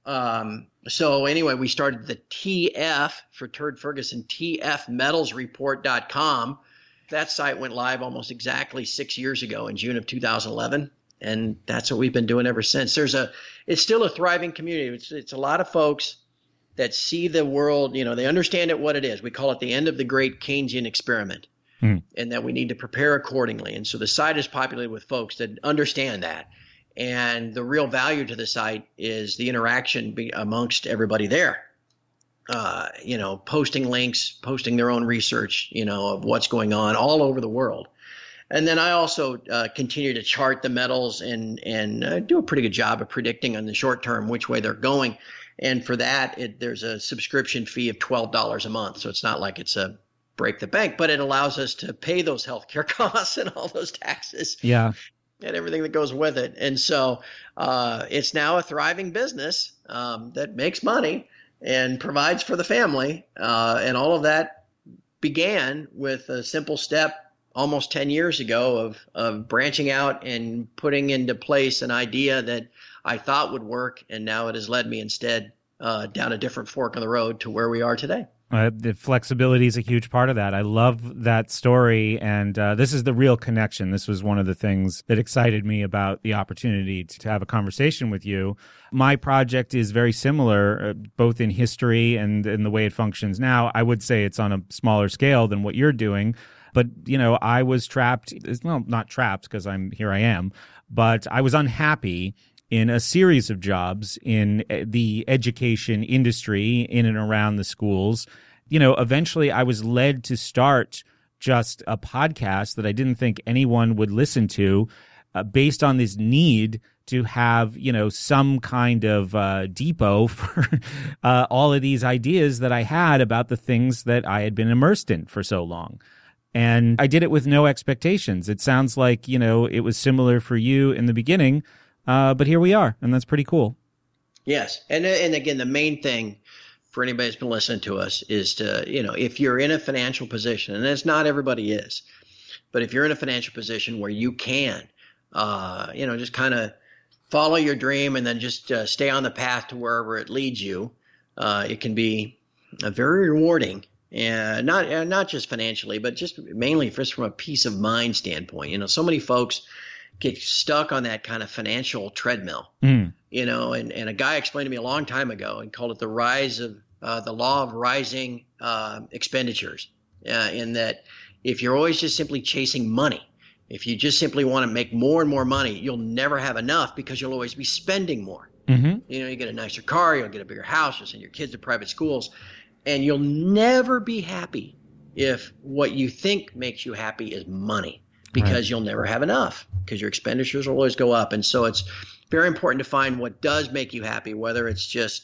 So anyway, we started the TF for Turd Ferguson, tfmetalsreport.com. That site went live almost exactly 6 years ago in June of 2011. And that's what we've been doing ever since. It's still a thriving community. It's a lot of folks that see the world, they understand it what it is. We call it the end of the great Keynesian experiment, and that we need to prepare accordingly. And so the site is populated with folks that understand that. And the real value to the site is the interaction amongst everybody there. Posting links, posting their own research, of what's going on all over the world. And then I also continue to chart the metals and do a pretty good job of predicting on the short term which way they're going. And for that, there's a subscription fee of $12 a month. So it's not like it's a break the bank, but it allows us to pay those healthcare costs and all those taxes. Yeah. And everything that goes with it. And so it's now a thriving business that makes money and provides for the family. And all of that began with a simple step almost 10 years ago of branching out and putting into place an idea that I thought would work. And now it has led me instead down a different fork in the road to where we are today. The flexibility is a huge part of that. I love that story, and this is the real connection. This was one of the things that excited me about the opportunity to have a conversation with you. My project is very similar, both in history and in the way it functions now. I would say it's on a smaller scale than what you're doing, but I was trapped. Well, not trapped because here I am, but I was unhappy in a series of jobs in the education industry, in and around the schools. Eventually I was led to start just a podcast that I didn't think anyone would listen to, based on this need to have, some kind of depot for all of these ideas that I had about the things that I had been immersed in for so long. And I did it with no expectations. It sounds like, it was similar for you in the beginning. But here we are, and that's pretty cool. Yes. And again, the main thing for anybody that's been listening to us is to, if you're in a financial position, and it's not everybody is, But if you're in a financial position where you can, just kind of follow your dream and then just stay on the path to wherever it leads you, it can be very rewarding. And not just financially, but just mainly just from a peace of mind standpoint. So many folks get stuck on that kind of financial treadmill, and a guy explained to me a long time ago and called it the rise of the law of rising expenditures, in that if you're always just simply chasing money, if you just simply want to make more and more money, you'll never have enough because you'll always be spending more. You get a nicer car, you'll get a bigger house, you'll send your kids to private schools. And you'll never be happy if what you think makes you happy is money, because you'll never have enough because your expenditures will always go up. And so it's very important to find what does make you happy, whether it's just,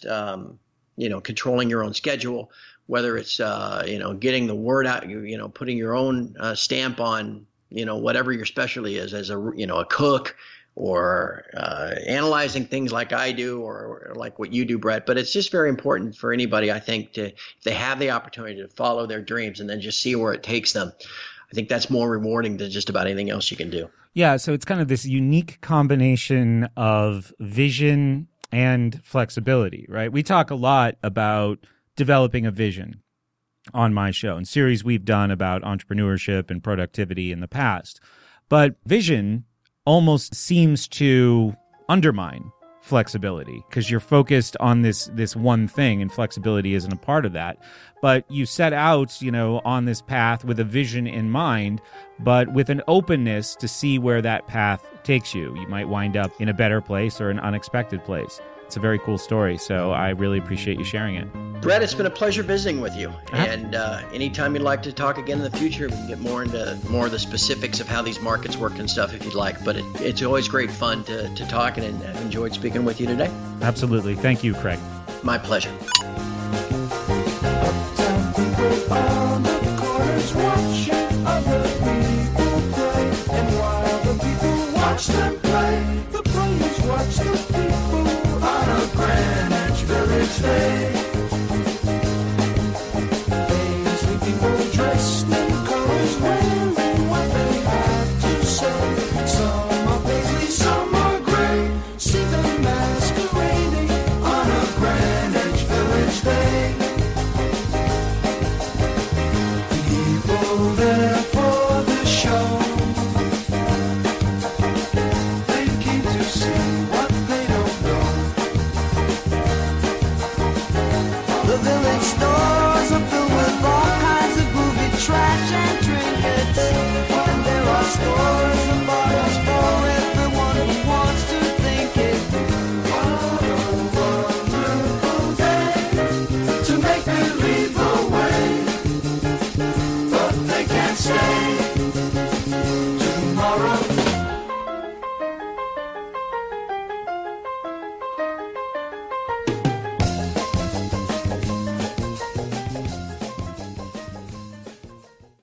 controlling your own schedule, whether it's, getting the word out, putting your own stamp on, whatever your specialty is as a cook, or analyzing things like I do, or like what you do, Brett. But it's just very important for anybody, I think, if they have the opportunity to follow their dreams and then just see where it takes them. I think that's more rewarding than just about anything else you can do. Yeah, so it's kind of this unique combination of vision and flexibility, right? We talk a lot about developing a vision on my show, and series we've done about entrepreneurship and productivity in the past. But vision almost seems to undermine flexibility because you're focused on this one thing, and flexibility isn't a part of that. But you set out, on this path with a vision in mind, but with an openness to see where that path takes you. You might wind up in a better place or an unexpected place. It's a very cool story, so I really appreciate you sharing it. Brett, it's been a pleasure visiting with you. And anytime you'd like to talk again in the future, we can get more into more of the specifics of how these markets work and stuff if you'd like. But it's always great fun to talk, and I've enjoyed speaking with you today. Absolutely. Thank you, Craig. My pleasure. Watch them play, the pros watch the people on a Greenwich Village day. Paisley people dressed in colors, wearing what they have to say. Some are paisley, some are gray. See them masquerading on a Greenwich Village day. People there for the show. Stores are filled with all kinds of movie trash and trinkets. And there are stores and bottles for everyone who wants to think it. What a wonderful day to make believe.